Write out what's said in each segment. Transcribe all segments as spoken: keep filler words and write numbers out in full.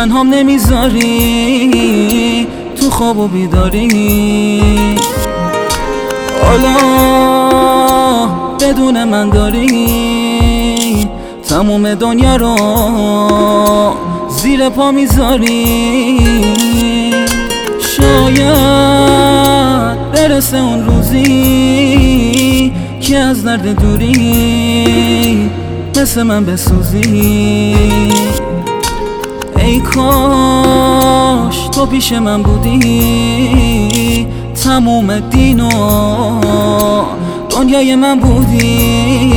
تنهام نمیذاری تو خواب و بیداری، حالا بدون من داری تموم دنیا رو زیر پا میذاری. شاید برسه اون روزی که از درد دوری مثل من بسوزی. ای کاش تو پیش من بودی، تموم دین و دنیای من بودی.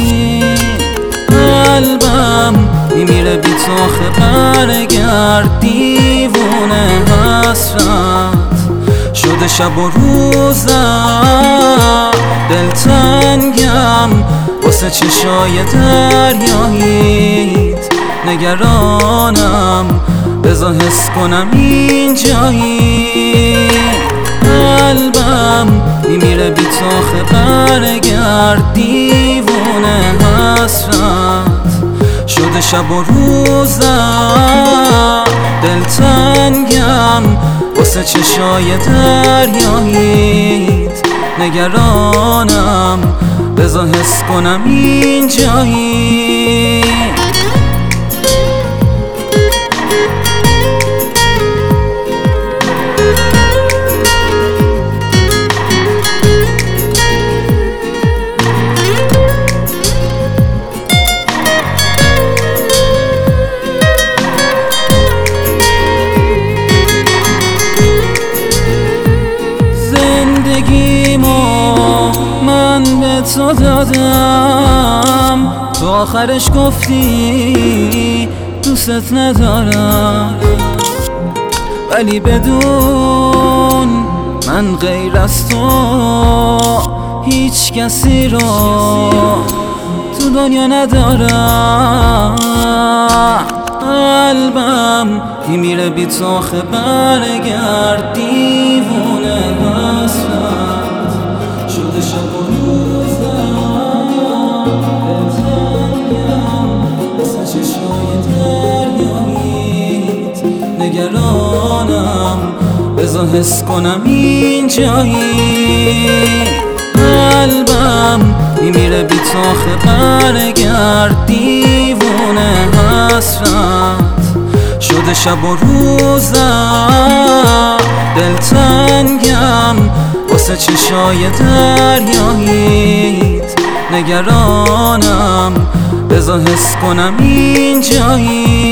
قلبم میمیره بی تو آخه برگرد، دیوونه حسرت شده شب و روزم، دلتنگم واسه چشای دریاییت، نگرانم بذار حس کنم اینجایی. قلبم میمیره بی تو آخه برگرد، دیوونه حسرت شده شب و روزم، دلتنگم واسه چشای دریاییت، نگرانم بذار حس کنم اینجایی. من به تو دادم، تو آخرش گفتی دوست ندارم، ولی بدون من غیر از تو هیچ کسی رو تو دنیا ندارم. قلبم میمیره بی تو آخه برگرد، دیوونه حسرت شده شب و روزم، دلتنگم مثل چشمای دریاییت، نگرانم بذار حس کنم اینجایی. قلبم میمیره بی تو آخه برگرد، دیوونه حسرت شده شب و روزم، دلتنگم واسه چشای دریاییت، نگرانم بذار حس کنم اینجایی.